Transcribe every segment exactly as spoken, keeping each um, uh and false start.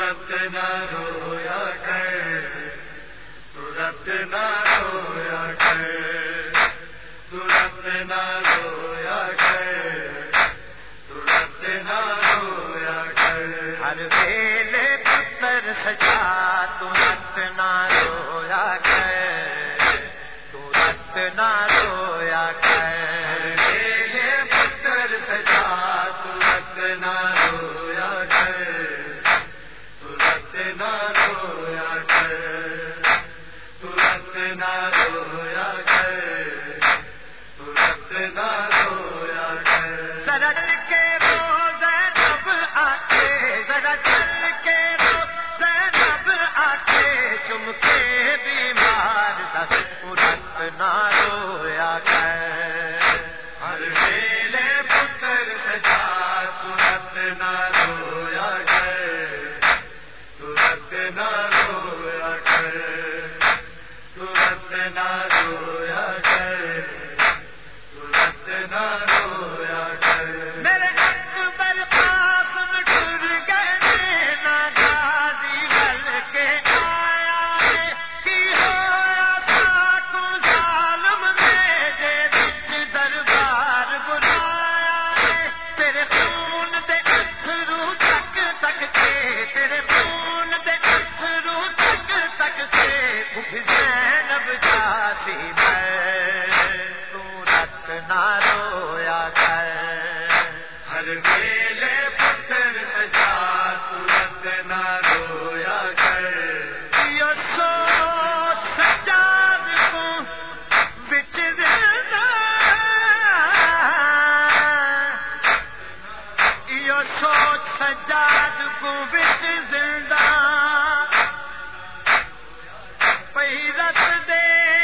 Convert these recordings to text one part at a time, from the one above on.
تورت نہ رویا کر، تورت نہ رویا کر، تورت نہ رویا کر، تورت نہ رویا کر۔ ہر ویلے پتر سجا تورت نہ رویا کر، تورت نہ رویا کر۔ ہر ویلے پتر سجا تورت نہ رویا کر، تورت نہ رویا کر، تورت نہ رویا کر، تورت نہ رویا کر۔ ذرا چل کے رو زینب آکے، ذرا چل کے رو زینب آکے، چم کے بیمار دس تورت نہ رویا کر۔ ہر ویلے پتر سجا تورت نہ رویا کر، تورت نہ رویا کر، تورت نہ رویا کر، تورت نہ رویا کر۔ میرے اکبر قاسم ٹر گئے نہ غازی بل کے آیا ہے، کی ہویا ساکو ظالم میرے بچ دربار بلایا ہے۔ تیرے خون دے اتھرو تک تک کے، تیرے خون دے اتھرو تک تک کے، بھوک زینب جاتی میں تورت نہ رویا کر۔ ہر ویلے پتر سجا تورت نہ رویا کر۔ یہ سوچ سجاد کو بچ زندہ، یہ سوچ سجاد کو بچ زندہ، پیرت دے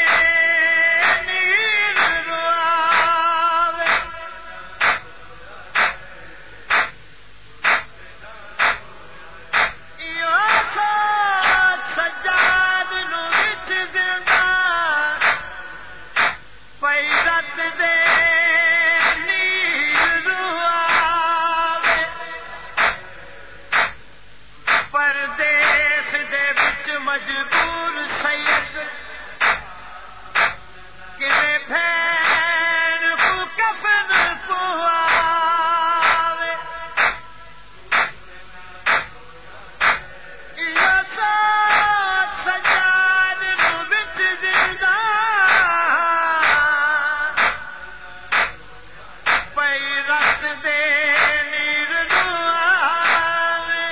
نیر رواوے، یہ سوچ سجاد نو بچ زندہ، پیرت دے نیر رواوے، پردیس دے بچ مجبور سید کنے بھین کو کفن پواوے۔ یہ سوچ سجاد نو بچ زندہ، پیرت دے نیر رواوے،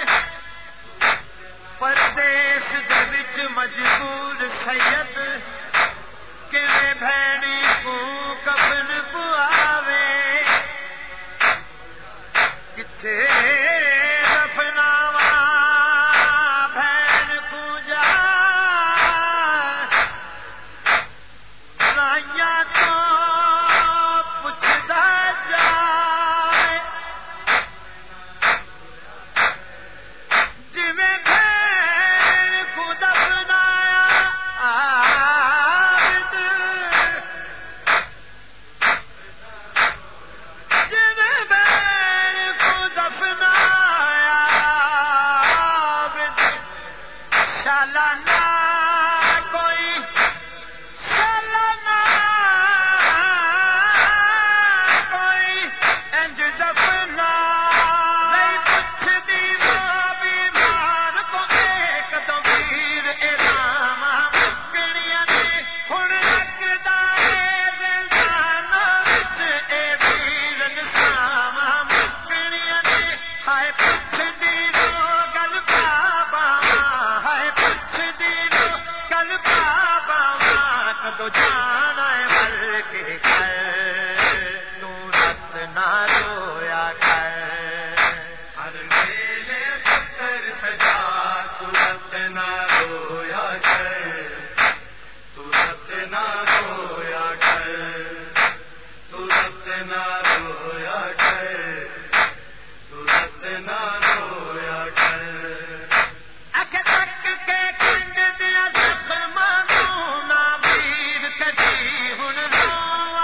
پردیس دے وچ مجبور سید کنے بھینی کو کفن پواوے۔ کتھے دفناواں بھین کو جا، رائیاں تو پچھدا جائے، جویں بھین کو دفنایا عابد، جویں بھین کو دفنایا عابد، شالانہ کوئی شالانہ کوئی انج دفنا نہیں، پچھدی وہ بیمار کو ایک تو ویر ارام مکنیاں نے، ہن لگدا ہے زندان وچ اے ویر نسام مکنیاں نے۔ ہائے پچھدی وہ گل پاواں، ہائے پچھدی وہ گل پاواں، کدو جانا ہے مر کے گھر، تورت نہ رویا کر۔ ہر ویلے پتر سجا تورت نہ رویا کر، تورت نہ رویا کر، تورت نہ رویا کر، تورت نہ رویا کر۔ اکھ تک کے کنڈ دیا زخماں نوں نہ ویر کٹی ہن روواں،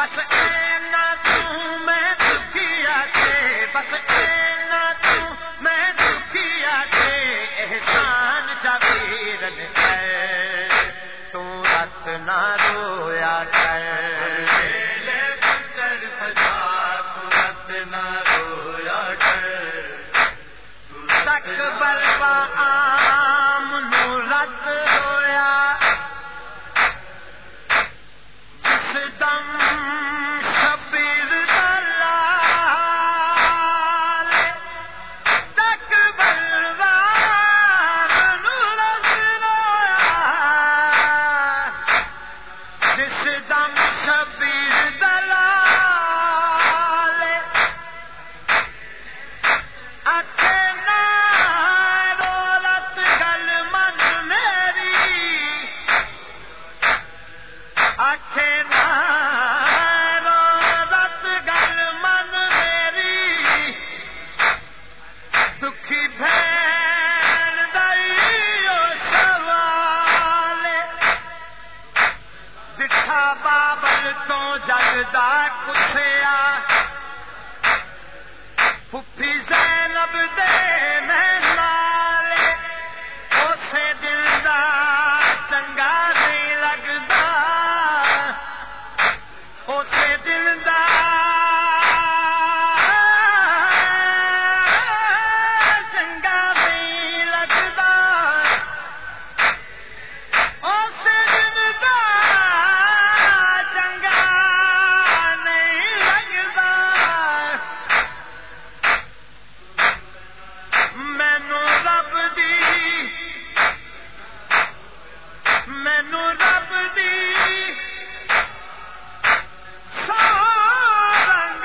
بس اینا تو میں دکھیا کے بس اینا تو میں دکھیا کے احسان جبیرن ہے تو رت نہ رویا کر تکبر با عام نو رد ہویا جس دم شبیر دلال تکبر با عام نو رد ہویا جس دم شبیر دلال بابل تو جگدا کسیا پھپھی زینب دے میں نال اسے دل دا چنگا نہیں لگدا اسے دل دا چنگا نہیں لگدا اسے دل دا مینو رب دی سو رنگ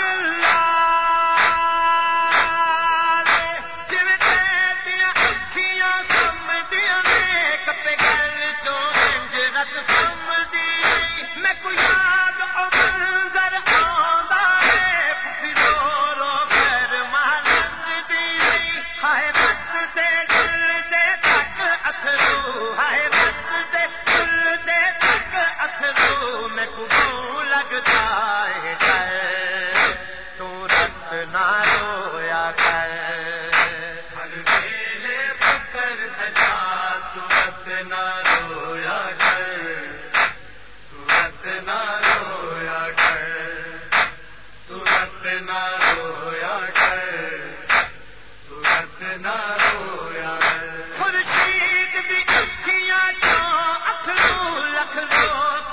لال جویں تیریاں اکھیاں سمدیاں نے کپے گل چوں انج رت سمدی میں کوئی یاد او منظر آندا ہے پھر رو رو کر مالند دی ہائے بس دے دل دے تک اتھرو ہائے بس دے دل دے تک اتھرو میں کو